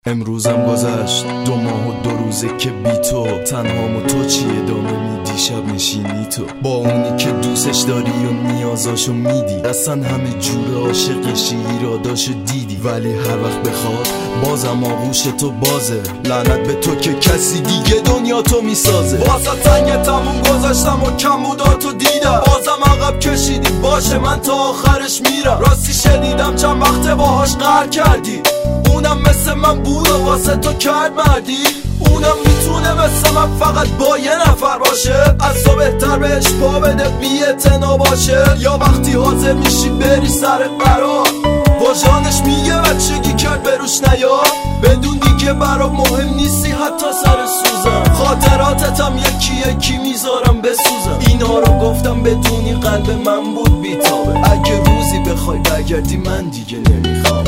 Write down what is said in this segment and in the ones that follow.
امروزم گذشت 2 ماه و 2 روزه که بی تو تنهام و تو چی ادامه میدی شب نشینی تو با اونی که دوستش داری و نیازاشو میدی اصلا همه جور عاشقشی ایراداشو دیدی ولی هر وقت بخواد بازم آغوش تو بازه لعنت به تو که کسی دیگه دنیا تو میسازه واسه تنگ تموم گذاشتم و کمبوداتو دیدم بازم عقب کشیدی باشه من تا آخرش میرم راستی شنیدم چند وقته باهاش قهر کردی اونم مثل من بود و واسه تو کرد مردی اونم میتونه مثل من فقط با یه نفر باشه از تو بهتر بهش پا بده بی‌اعتنا باشه یا وقتی حاضر میشی بری سر قرار واژانش میگه بچگی کرد بروش نیار بدون دیگه برام مهم نیستی حتی سر سوزم خاطراتتم یکی یکی میذارم بسوزم اینا رو گفتم بدونی قلب من بود بیتابه اگه روزی بخوای برگردی من دیگه نمیخوام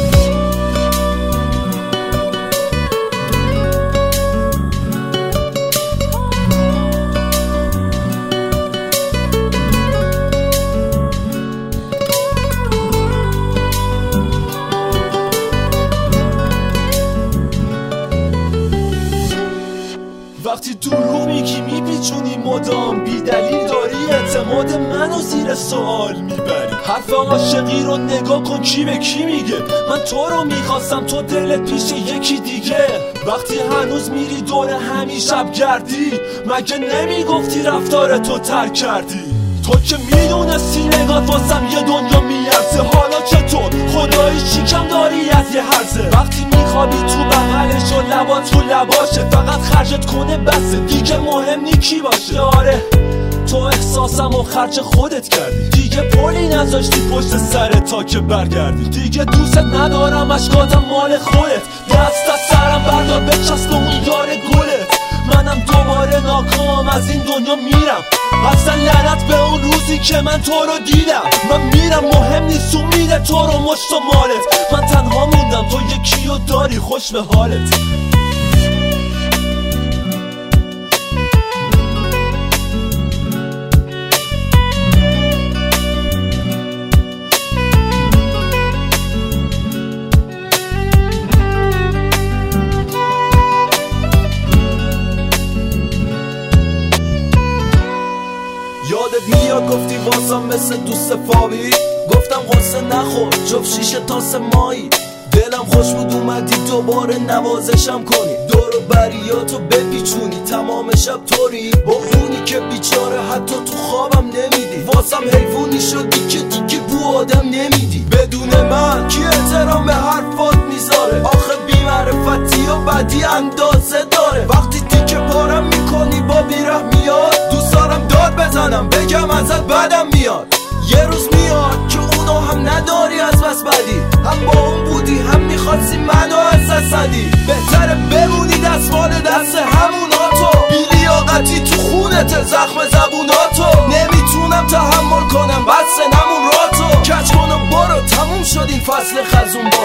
وقتی دروغ میگی میپیچونی مدام بی دلیل داری اعتماد منو زیر سوال میبری حرف عاشقی رو نگاه کن کی به کی میگه من تو رو میخواستم تو دلت پیش یکی دیگه وقتی هنوز میری دور همین شب گردی مگه نمیگفتی رفتار تو ترک کردی تو که میدونستی نگات واسم یه دنیا میارزه حالا چطور خدایی چی کم داری از یه هرزه وقتی میخوابی تو بغلش و لبا تو لباشه فقط خرجت کنه بسه دیگه مهم نی کی باشه آره تو احساسم و خرج خودت کردی دیگه پلی نذاشتی پشت سرت تا که برگردی دیگه دوست ندارم اشکاتم مال خودت دست از سرم بردار بچسب اون یار گلت منم دوباره ناکام از این دنیا میرم اصلا لعنت به اون روزی که من تو رو دیدم من میرم مهم نیست امید تو رو مشت و مالت من تنها موندم تو یکی رو داری خوش به حالت یادت میاد گفتی واسم مثل دوست فاوی گفتم قصه نخور جفت شیشه تاس مایی دلم خوش بود اومدی دوباره نوازشم کنی دور و بریاتو بپیچونی تمام شب طوری با اونی که بیچاره حتی تو خوابم نمیدی واسم حیوانی شدی که دیگه بو آدم نمیدی بدون من کی احترام به حرفات میذاره آخه بی‌معرفتی و بدی اندازه داره وقتی تیکه پارم میکنی با بی‌رحمیات دوست دارم داد بزنم بگم ازت بدم میاد یه روز میاد که اونو هم نداری از بس بدی هم با اون بودی هم میخواستی منو از دست ندی بهتره بمونی دستمال دست هموناتو بی‌لیاقتی تو خونت زخم زبوناتو نمیتونم تحمل کنم بس نمون راتو کج کن و برو تموم شد این فصل خزون